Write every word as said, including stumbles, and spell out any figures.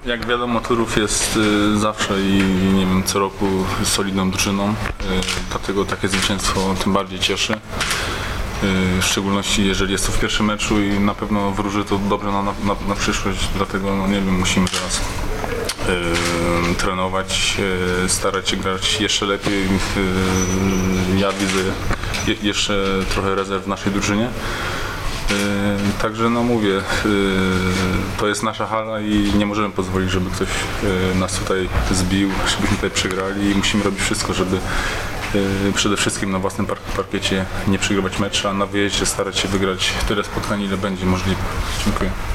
Jak wiadomo, Turów jest y, zawsze i nie wiem, co roku solidną drużyną, y, dlatego takie zwycięstwo tym bardziej cieszy. Y, w szczególności jeżeli jest to w pierwszym meczu i na pewno wróży to dobre na, na, na przyszłość, dlatego no, nie wiem, musimy teraz y, trenować, y, starać się grać jeszcze lepiej. Y, ja widzę je, jeszcze trochę rezerw w naszej drużynie. Yy, także no mówię, yy, to jest nasza hala i nie możemy pozwolić, żeby ktoś yy, nas tutaj zbił, żebyśmy tutaj przegrali i musimy robić wszystko, żeby yy, przede wszystkim na własnym park parkiecie nie przegrywać meczu, a na wyjeździe starać się wygrać tyle spotkań, ile będzie możliwe. Dziękuję.